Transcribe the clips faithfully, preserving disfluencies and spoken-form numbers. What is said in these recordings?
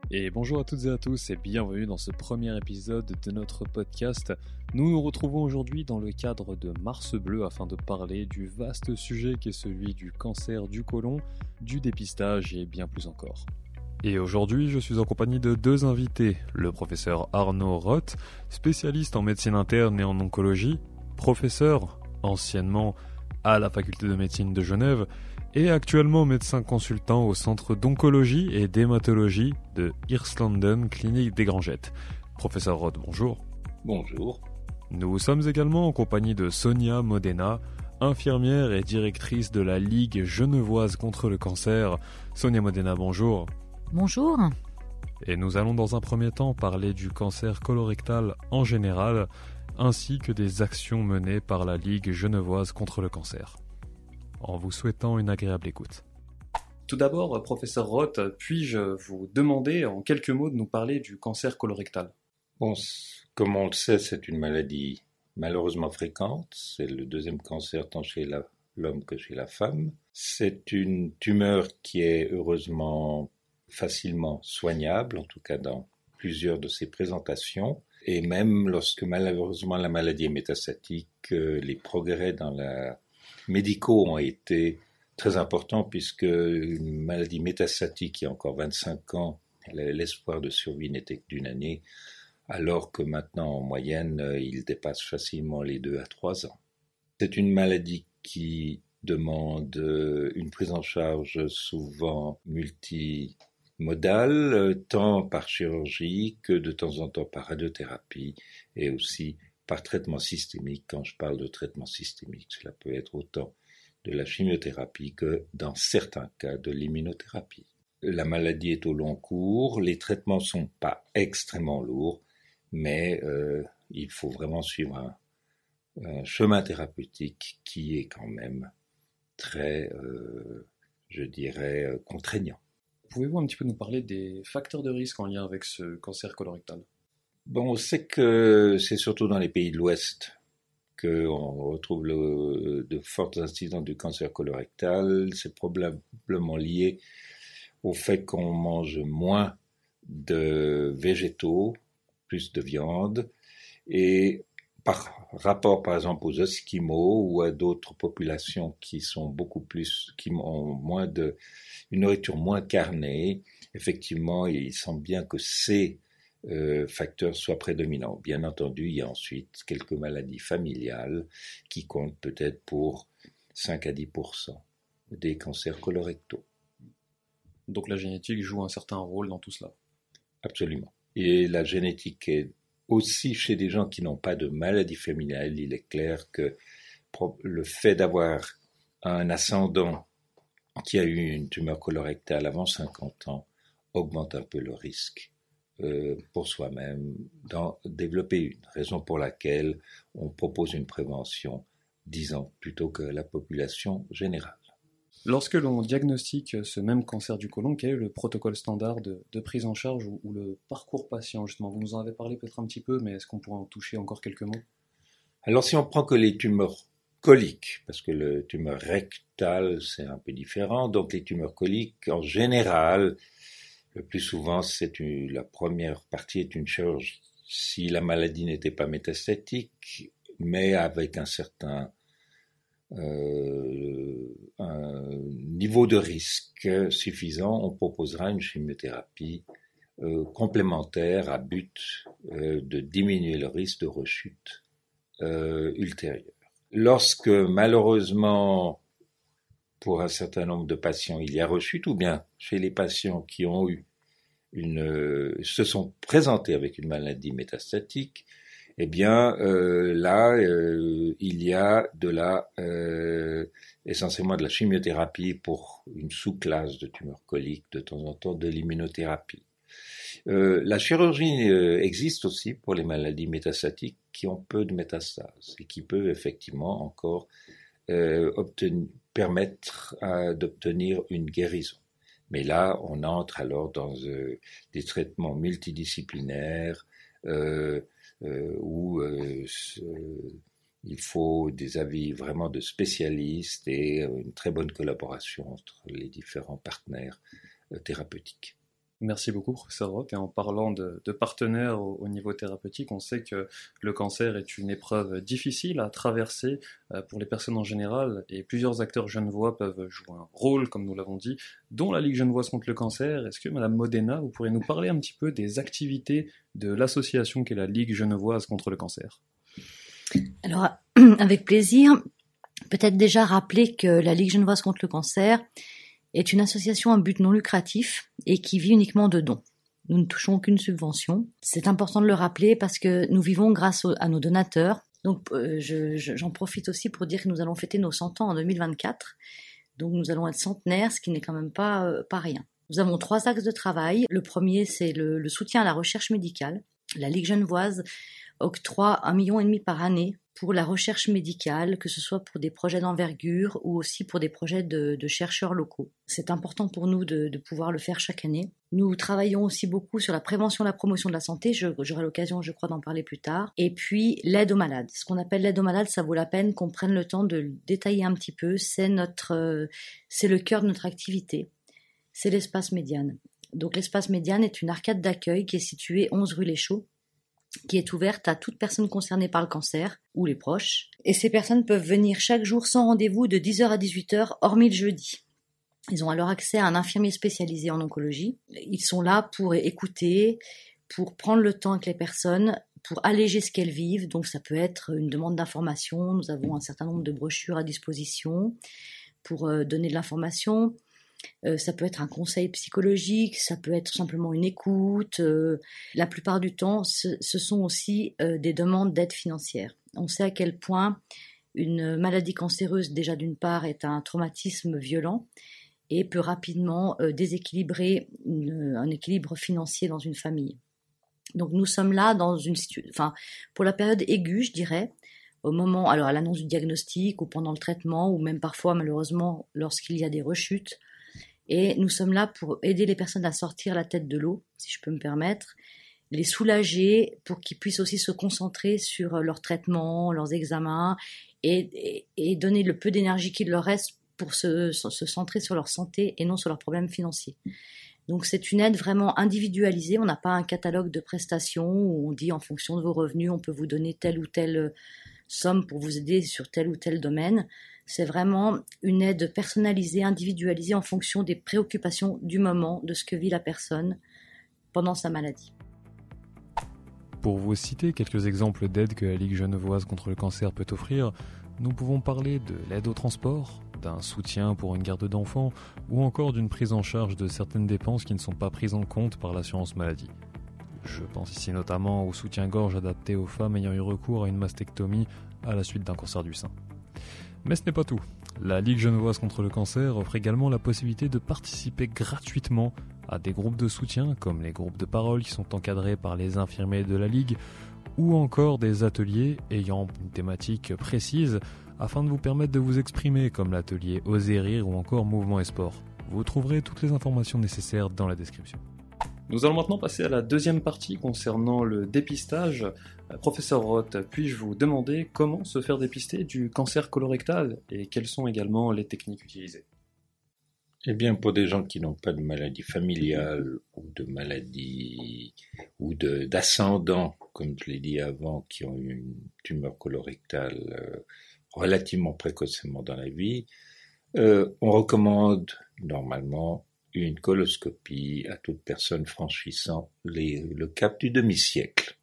Et bonjour à toutes et à tous et bienvenue dans ce premier épisode de notre podcast. Nous nous retrouvons aujourd'hui dans le cadre de Mars Bleu afin de parler du vaste sujet qui est celui du cancer du côlon, du dépistage et bien plus encore. Et aujourd'hui, je suis en compagnie de deux invités, le professeur Arnaud Roth, spécialiste en médecine interne et en oncologie, professeur anciennement à la faculté de médecine de Genève, et actuellement médecin consultant au centre d'oncologie et d'hématologie de Hirslanden Clinique des Grangettes. Professeur Roth, bonjour. Bonjour. Nous sommes également en compagnie de Sonia Modena, infirmière et directrice de la Ligue genevoise contre le cancer. Sonia Modena, bonjour. Bonjour. Et nous allons dans un premier temps parler du cancer colorectal en général, ainsi que des actions menées par la Ligue genevoise contre le cancer. En vous souhaitant une agréable écoute. Tout d'abord, professeur Roth, puis-je vous demander en quelques mots de nous parler du cancer colorectal ? Bon, comme on le sait, c'est une maladie malheureusement fréquente. C'est le deuxième cancer tant chez la, l'homme que chez la femme. C'est une tumeur qui est heureusement facilement soignable, en tout cas dans plusieurs de ses présentations. Et même lorsque malheureusement la maladie est métastatique, les progrès dans la médicaux ont été très importants puisque une maladie métastatique il y a encore vingt-cinq ans, l'espoir de survie n'était que d'une année, alors que maintenant en moyenne il dépasse facilement les deux à trois ans. C'est une maladie qui demande une prise en charge souvent multimodale, tant par chirurgie que de temps en temps par radiothérapie et aussi par traitement systémique. Quand je parle de traitement systémique, cela peut être autant de la chimiothérapie que, dans certains cas, de l'immunothérapie. La maladie est au long cours, les traitements ne sont pas extrêmement lourds, mais euh, il faut vraiment suivre un, un chemin thérapeutique qui est quand même très, euh, je dirais, contraignant. Pouvez-vous un petit peu nous parler des facteurs de risque en lien avec ce cancer colorectal ? Bon, on sait que c'est surtout dans les pays de l'Ouest qu'on retrouve le, de fortes incidences du cancer colorectal. C'est probablement lié au fait qu'on mange moins de végétaux, plus de viande, et par rapport par exemple aux Esquimaux ou à d'autres populations qui sont beaucoup plus, qui ont moins de, une nourriture moins carnée, effectivement, il semble bien que ces Euh, facteurs soient prédominants. Bien entendu, il y a ensuite quelques maladies familiales qui comptent peut-être pour cinq à dix pour cent des cancers colorectaux. Donc la génétique joue un certain rôle dans tout cela. Absolument. Et la génétique est aussi chez des gens qui n'ont pas de maladie familiale. Il est clair que le fait d'avoir un ascendant qui a eu une tumeur colorectale avant cinquante ans augmente un peu le risque Euh, pour soi-même d'en développer une, raison pour laquelle on propose une prévention dix ans plutôt que la population générale. Lorsque l'on diagnostique ce même cancer du côlon, quel est le protocole standard de, de prise en charge ou, ou le parcours patient justement ? Vous nous en avez parlé peut-être un petit peu, mais est-ce qu'on pourrait en toucher encore quelques mots ? Alors si on prend que les tumeurs coliques, parce que le tumeur rectal c'est un peu différent, donc les tumeurs coliques en général, le plus souvent, c'est une, la première partie est une chirurgie. Si la maladie n'était pas métastatique, mais avec un certain euh, un niveau de risque suffisant, on proposera une chimiothérapie euh, complémentaire à but euh, de diminuer le risque de rechute euh, ultérieure. Lorsque malheureusement, pour un certain nombre de patients, il y a rechute, ou bien chez les patients qui ont eu une, euh, se sont présentés avec une maladie métastatique, eh bien euh, là, euh, il y a de la, euh, essentiellement de la chimiothérapie pour une sous-classe de tumeurs coliques, de temps en temps de l'immunothérapie. Euh, la chirurgie euh, existe aussi pour les maladies métastatiques qui ont peu de métastases et qui peuvent effectivement encore euh, obtenir, permettre euh, d'obtenir une guérison. Mais là, on entre alors dans euh, des traitements multidisciplinaires euh, euh, où euh, euh, il faut des avis vraiment de spécialistes et une très bonne collaboration entre les différents partenaires euh, thérapeutiques. Merci beaucoup, professeur Roth. Et en parlant de, de partenaires au, au niveau thérapeutique, on sait que le cancer est une épreuve difficile à traverser euh, pour les personnes en général, et plusieurs acteurs genevois peuvent jouer un rôle, comme nous l'avons dit, dont la Ligue genevoise contre le cancer. Est-ce que, Madame Modena, vous pourriez nous parler un petit peu des activités de l'association qu'est la Ligue genevoise contre le cancer? Alors, avec plaisir. Peut-être déjà rappeler que la Ligue genevoise contre le cancer est une association à but non lucratif et qui vit uniquement de dons. Nous ne touchons aucune subvention. C'est important de le rappeler parce que nous vivons grâce au, à nos donateurs. Donc, euh, je, je, j'en profite aussi pour dire que nous allons fêter nos cent ans en deux mille vingt-quatre. Donc, nous allons être centenaires, ce qui n'est quand même pas, euh, pas rien. Nous avons trois axes de travail. Le premier, c'est le, le soutien à la recherche médicale. La Ligue genevoise octroie un million et demi par année pour la recherche médicale, que ce soit pour des projets d'envergure ou aussi pour des projets de, de chercheurs locaux. C'est important pour nous de, de pouvoir le faire chaque année. Nous travaillons aussi beaucoup sur la prévention et la promotion de la santé, je, j'aurai l'occasion, je crois, d'en parler plus tard. Et puis, l'aide aux malades. Ce qu'on appelle l'aide aux malades, ça vaut la peine qu'on prenne le temps de le détailler un petit peu. C'est notre, euh, c'est le cœur de notre activité. C'est l'espace Médiane. Donc, l'espace Médiane est une arcade d'accueil qui est située onze rue Les Chaux, qui est ouverte à toute personne concernée par le cancer ou les proches. Et ces personnes peuvent venir chaque jour sans rendez-vous de dix heures à dix-huit heures, hormis le jeudi. Ils ont alors accès à un infirmier spécialisé en oncologie. Ils sont là pour écouter, pour prendre le temps avec les personnes, pour alléger ce qu'elles vivent. Donc ça peut être une demande d'information. Nous avons un certain nombre de brochures à disposition pour donner de l'information. Euh, ça peut être un conseil psychologique, ça peut être simplement une écoute. Euh, la plupart du temps, ce, ce sont aussi euh, des demandes d'aide financière. On sait à quel point une maladie cancéreuse, déjà d'une part, est un traumatisme violent et peut rapidement euh, déséquilibrer une, un équilibre financier dans une famille. Donc nous sommes là dans une situation, enfin, pour la période aiguë, je dirais, au moment, alors à l'annonce du diagnostic ou pendant le traitement, ou même parfois, malheureusement, lorsqu'il y a des rechutes. Et nous sommes là pour aider les personnes à sortir la tête de l'eau, si je peux me permettre, les soulager pour qu'ils puissent aussi se concentrer sur leur traitement, leurs examens, et, et, et donner le peu d'énergie qu'il leur reste pour se, se centrer sur leur santé et non sur leurs problèmes financiers. Donc c'est une aide vraiment individualisée, on n'a pas un catalogue de prestations où on dit en fonction de vos revenus, on peut vous donner telle ou telle somme pour vous aider sur tel ou tel domaine. C'est vraiment une aide personnalisée, individualisée en fonction des préoccupations du moment, de ce que vit la personne pendant sa maladie. Pour vous citer quelques exemples d'aides que la Ligue genevoise contre le cancer peut offrir, nous pouvons parler de l'aide au transport, d'un soutien pour une garde d'enfants ou encore d'une prise en charge de certaines dépenses qui ne sont pas prises en compte par l'assurance maladie. Je pense ici notamment au soutien-gorge adapté aux femmes ayant eu recours à une mastectomie à la suite d'un cancer du sein. Mais ce n'est pas tout. La Ligue genevoise contre le cancer offre également la possibilité de participer gratuitement à des groupes de soutien, comme les groupes de parole qui sont encadrés par les infirmiers de la Ligue, ou encore des ateliers ayant une thématique précise afin de vous permettre de vous exprimer, comme l'atelier Oser rire ou encore Mouvement et Sport. Vous trouverez toutes les informations nécessaires dans la description. Nous allons maintenant passer à la deuxième partie concernant le dépistage. Professeur Roth, puis-je vous demander comment se faire dépister du cancer colorectal et quelles sont également les techniques utilisées? Eh bien, pour des gens qui n'ont pas de maladie familiale ou de maladie ou de, d'ascendant, comme je l'ai dit avant, qui ont eu une tumeur colorectale euh, relativement précocement dans la vie, euh, on recommande normalement une coloscopie à toute personne franchissant les, le cap du demi-siècle.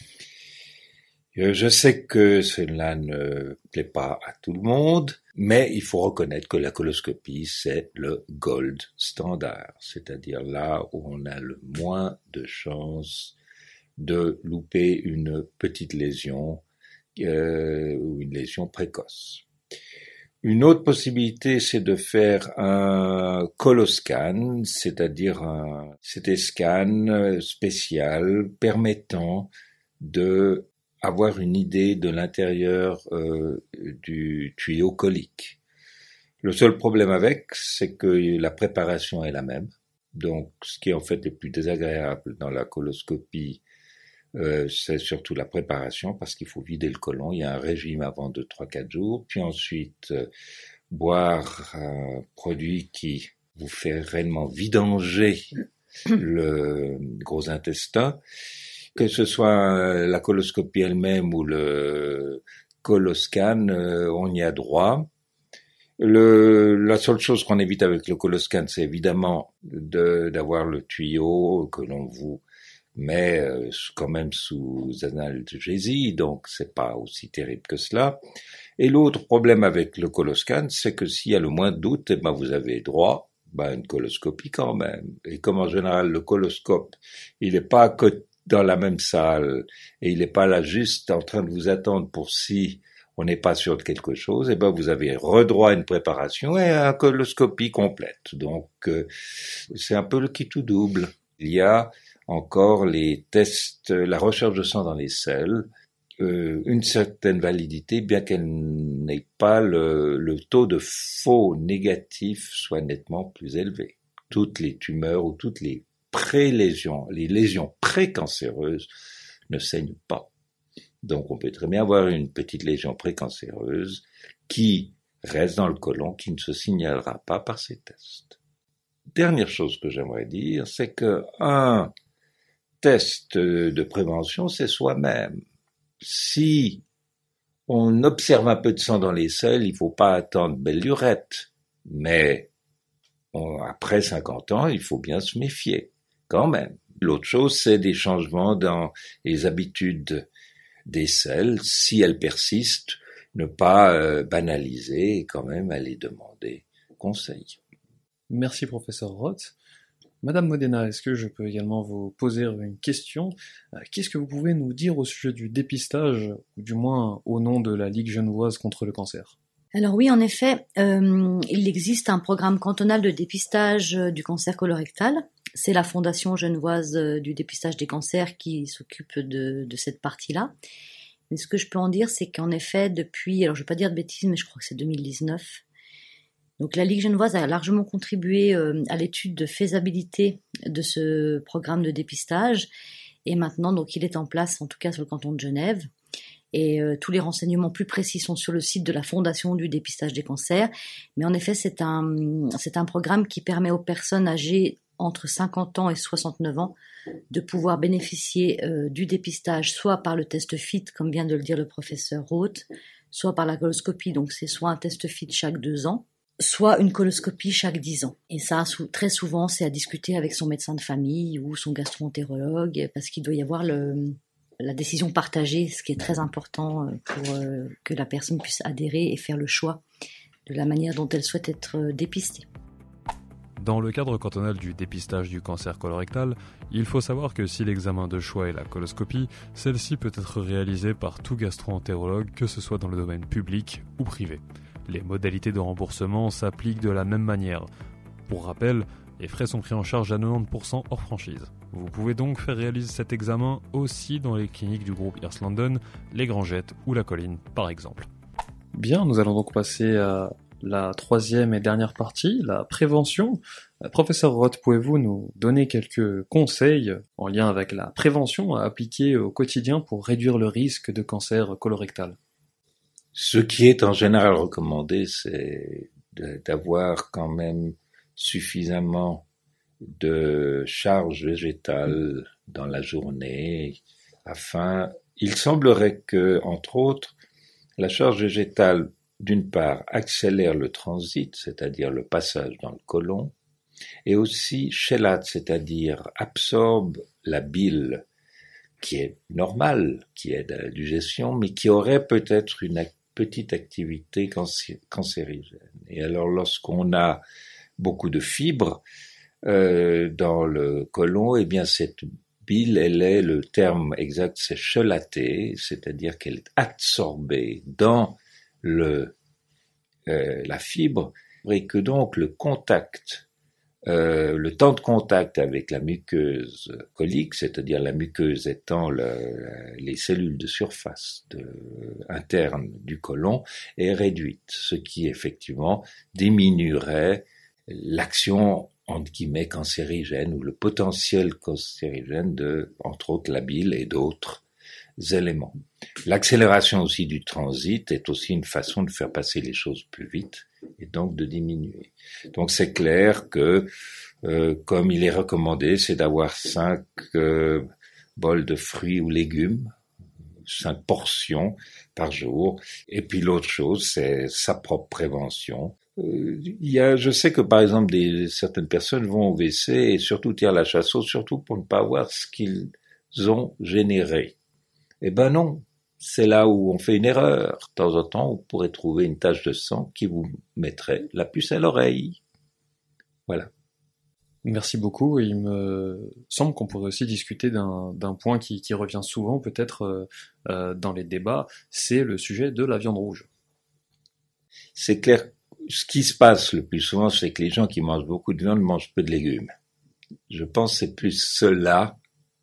Je sais que cela ne plaît pas à tout le monde, mais il faut reconnaître que la coloscopie, c'est le gold standard, c'est-à-dire là où on a le moins de chances de louper une petite lésion euh, ou une lésion précoce. Une autre possibilité, c'est de faire un coloscan, c'est-à-dire un C T scan spécial permettant de avoir une idée de l'intérieur euh, du tuyau colique. Le seul problème avec, c'est que la préparation est la même. Donc, ce qui est en fait le plus désagréable dans la coloscopie, euh, c'est surtout la préparation, parce qu'il faut vider le côlon. Il y a un régime avant de trois à quatre jours, puis ensuite euh, boire un produit qui vous fait réellement vidanger le gros intestin. Que ce soit la coloscopie elle-même ou le coloscan, on y a droit. Le, la seule chose qu'on évite avec le coloscan, c'est évidemment de, d'avoir le tuyau que l'on vous met euh, quand même sous analgésie, donc c'est pas aussi terrible que cela. Et l'autre problème avec le coloscan, c'est que s'il y a le moins de doute, eh ben vous avez droit ben, à une coloscopie quand même. Et comme en général le coloscope, il n'est pas que dans la même salle et il n'est pas là juste en train de vous attendre pour si on n'est pas sûr de quelque chose, et ben vous avez redroit à une préparation et à une coloscopie complète. Donc euh, c'est un peu le qui tout double. Il y a encore les tests, la recherche de sang dans les selles, euh, une certaine validité, bien qu'elle n'ait pas le, le taux de faux négatifs soit nettement plus élevé. Toutes les tumeurs ou toutes les pré-lésions, les lésions précancéreuses ne saignent pas. Donc on peut très bien avoir une petite lésion précancéreuse qui reste dans le côlon, qui ne se signalera pas par ces tests. Dernière chose que j'aimerais dire, c'est que un test de prévention, c'est soi-même. Si on observe un peu de sang dans les selles, il faut pas attendre belle lurette, mais on, après cinquante ans, il faut bien se méfier, quand même. L'autre chose, c'est des changements dans les habitudes des selles, si elles persistent, ne pas euh, banaliser et quand même aller demander conseil. Merci professeur Roth. Madame Modena, est-ce que je peux également vous poser une question ? Qu'est-ce que vous pouvez nous dire au sujet du dépistage, ou du moins au nom de la Ligue genevoise contre le cancer ? Alors oui, en effet, euh, il existe un programme cantonal de dépistage du cancer colorectal. C'est la Fondation genevoise du dépistage des cancers qui s'occupe de, de cette partie-là. Mais ce que je peux en dire, c'est qu'en effet, depuis, alors je ne vais pas dire de bêtises, mais je crois que c'est deux mille dix-neuf, donc la Ligue genevoise a largement contribué euh, à l'étude de faisabilité de ce programme de dépistage. Et maintenant, donc, il est en place, en tout cas sur le canton de Genève. Et euh, tous les renseignements plus précis sont sur le site de la Fondation du dépistage des cancers. Mais en effet, c'est un, c'est un programme qui permet aux personnes âgées entre cinquante ans et soixante-neuf ans de pouvoir bénéficier euh, du dépistage, soit par le test F I T, comme vient de le dire le professeur Roth, soit par la coloscopie, donc c'est soit un test F I T chaque deux ans, soit une coloscopie chaque dix ans. Et ça, très souvent, c'est à discuter avec son médecin de famille ou son gastro-entérologue, parce qu'il doit y avoir le, la décision partagée, ce qui est très important pour euh, que la personne puisse adhérer et faire le choix de la manière dont elle souhaite être dépistée. Dans le cadre cantonal du dépistage du cancer colorectal, il faut savoir que si l'examen de choix est la coloscopie, celle-ci peut être réalisée par tout gastro-entérologue, que ce soit dans le domaine public ou privé. Les modalités de remboursement s'appliquent de la même manière. Pour rappel, les frais sont pris en charge à quatre-vingt-dix pour cent hors franchise. Vous pouvez donc faire réaliser cet examen aussi dans les cliniques du groupe Hirslanden, les Grangettes ou la Colline par exemple. Bien, nous allons donc passer à la troisième et dernière partie, la prévention. Professeur Roth, pouvez-vous nous donner quelques conseils en lien avec la prévention à appliquer au quotidien pour réduire le risque de cancer colorectal ? Ce qui est en général recommandé, c'est d'avoir quand même suffisamment de charge végétale dans la journée afin, il semblerait que, entre autres, la charge végétale, d'une part, accélère le transit, c'est-à-dire le passage dans le côlon, et aussi chélate, c'est-à-dire absorbe la bile qui est normale, qui aide à la digestion, mais qui aurait peut-être une petite activité cancérigène. Et alors, lorsqu'on a beaucoup de fibres euh, dans le côlon, eh bien cette bile, elle est, le terme exact, c'est chelatée, c'est-à-dire qu'elle est absorbée dans le euh, la fibre, et que donc le contact, euh, le temps de contact avec la muqueuse colique, c'est-à-dire la muqueuse étant le, les cellules de surface de, interne du côlon, est réduite, ce qui effectivement diminuerait l'action entre guillemets cancérigène ou le potentiel cancérigène de, entre autres, la bile et d'autres éléments. L'accélération aussi du transit est aussi une façon de faire passer les choses plus vite et donc de diminuer. Donc c'est clair que Euh, comme il est recommandé, c'est d'avoir cinq euh, bols de fruits ou légumes, cinq portions par jour. Et puis l'autre chose, c'est sa propre prévention. Euh, il y a, je sais que par exemple, des, certaines personnes vont au W C et surtout tirent la chasse, surtout pour ne pas voir ce qu'ils ont généré. Eh ben non, c'est là où on fait une erreur. De temps en temps, vous pourrez trouver une tache de sang qui vous mettrait la puce à l'oreille. Voilà. Merci beaucoup. Il me semble qu'on pourrait aussi discuter d'un, d'un point qui, qui revient souvent peut-être euh, dans les débats, c'est le sujet de la viande rouge. C'est clair, ce qui se passe le plus souvent, c'est que les gens qui mangent beaucoup de viande mangent peu de légumes. Je pense que c'est plus cela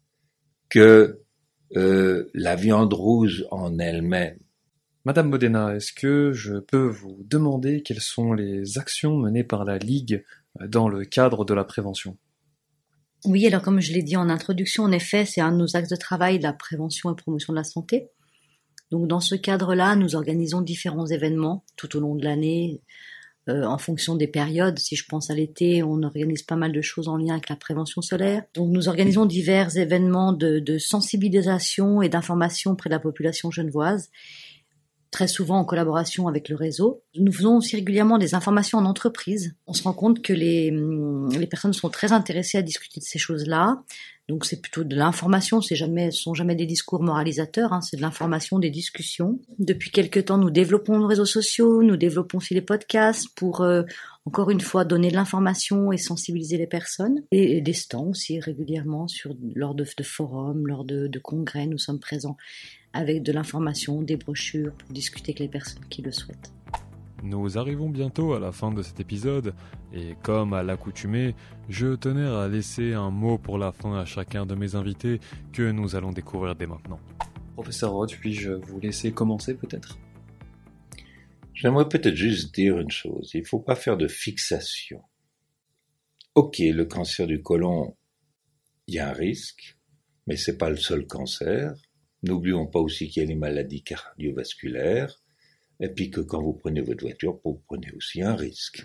que euh, la viande rouge en elle-même. Madame Modena, est-ce que je peux vous demander quelles sont les actions menées par la Ligue dans le cadre de la prévention? Oui, alors comme je l'ai dit en introduction, en effet, c'est un de nos axes de travail, la prévention et promotion de la santé. Donc dans ce cadre-là, nous organisons différents événements tout au long de l'année, euh, en fonction des périodes. Si je pense à l'été, on organise pas mal de choses en lien avec la prévention solaire. Donc nous organisons divers événements de, de sensibilisation et d'information auprès de la population genevoise, très souvent en collaboration avec le réseau. Nous faisons aussi régulièrement des informations en entreprise. On se rend compte que les, les personnes sont très intéressées à discuter de ces choses-là. Donc c'est plutôt de l'information, c'est jamais, ce sont jamais des discours moralisateurs, hein, c'est de l'information, des discussions. Depuis quelques temps, nous développons nos réseaux sociaux, nous développons aussi les podcasts pour, euh, encore une fois, donner de l'information et sensibiliser les personnes. Et, et des stands aussi régulièrement sur, lors de, de forums, lors de, de congrès, nous sommes présents avec de l'information, des brochures pour discuter avec les personnes qui le souhaitent. Nous arrivons bientôt à la fin de cet épisode et comme à l'accoutumée, je tenais à laisser un mot pour la fin à chacun de mes invités que nous allons découvrir dès maintenant. Professeur Roth, puis-je vous laisser commencer peut-être? J'aimerais peut-être juste dire une chose, il ne faut pas faire de fixation. Ok, le cancer du côlon, il y a un risque, mais ce n'est pas le seul cancer. N'oublions pas aussi qu'il y a les maladies cardiovasculaires, et puis que quand vous prenez votre voiture, vous prenez aussi un risque.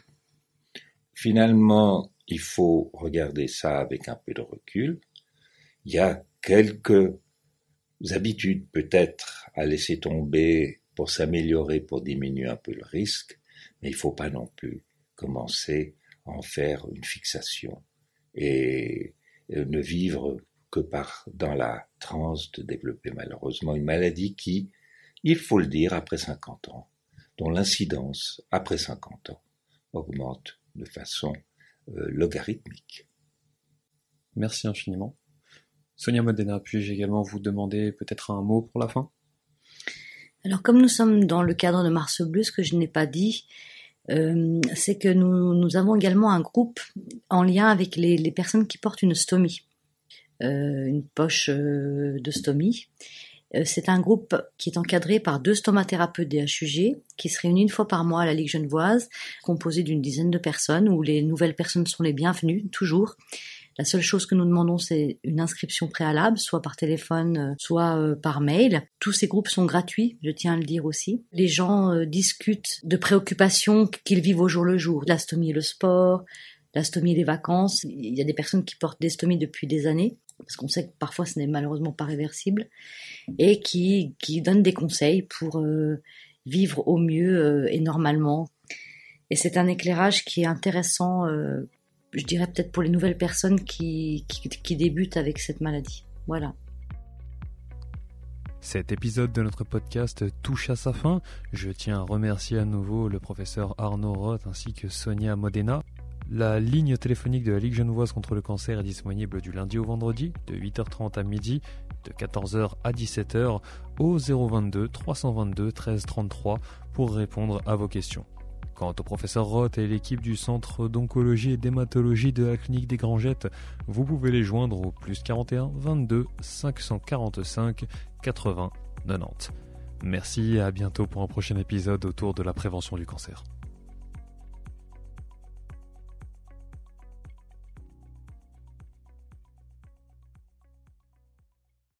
Finalement, il faut regarder ça avec un peu de recul. Il y a quelques habitudes peut-être à laisser tomber pour s'améliorer, pour diminuer un peu le risque, mais il ne faut pas non plus commencer à en faire une fixation et ne vivre que par dans la transe de développer malheureusement une maladie qui, il faut le dire, après cinquante ans, dont l'incidence, après cinquante ans, augmente de façon euh, logarithmique. Merci infiniment. Sonia Modena, puis-je également vous demander peut-être un mot pour la fin? Alors comme nous sommes dans le cadre de Mars Bleu, ce que je n'ai pas dit, euh, c'est que nous, nous avons également un groupe en lien avec les, les personnes qui portent une stomie, euh, une poche euh, de stomie. C'est un groupe qui est encadré par deux stomathérapeutes D H U G qui se réunissent une fois par mois à la Ligue genevoise, composé d'une dizaine de personnes où les nouvelles personnes sont les bienvenues, toujours. La seule chose que nous demandons, c'est une inscription préalable, soit par téléphone, soit par mail. Tous ces groupes sont gratuits, je tiens à le dire aussi. Les gens euh, discutent de préoccupations qu'ils vivent au jour le jour. La stomie et le sport, la stomie et les vacances. Il y a des personnes qui portent des stomies depuis des années, parce qu'on sait que parfois ce n'est malheureusement pas réversible, et qui, qui donnent des conseils pour euh, vivre au mieux euh, et normalement. Et c'est un éclairage qui est intéressant, euh, je dirais peut-être pour les nouvelles personnes qui, qui, qui débutent avec cette maladie. Voilà. Cet épisode de notre podcast touche à sa fin. Je tiens à remercier à nouveau le professeur Arnaud Roth ainsi que Sonia Modena. La ligne téléphonique de la Ligue genevoise contre le cancer est disponible du lundi au vendredi, de huit heures trente à midi, de quatorze heures à dix-sept heures, au zéro vingt-deux trois cent vingt-deux treize trente-trois pour répondre à vos questions. Quant au professeur Roth et l'équipe du centre d'oncologie et d'hématologie de la clinique des Grangettes, vous pouvez les joindre au plus quarante et un vingt-deux cinq cent quarante-cinq quatre-vingts quatre-vingt-dix. Merci et à bientôt pour un prochain épisode autour de la prévention du cancer.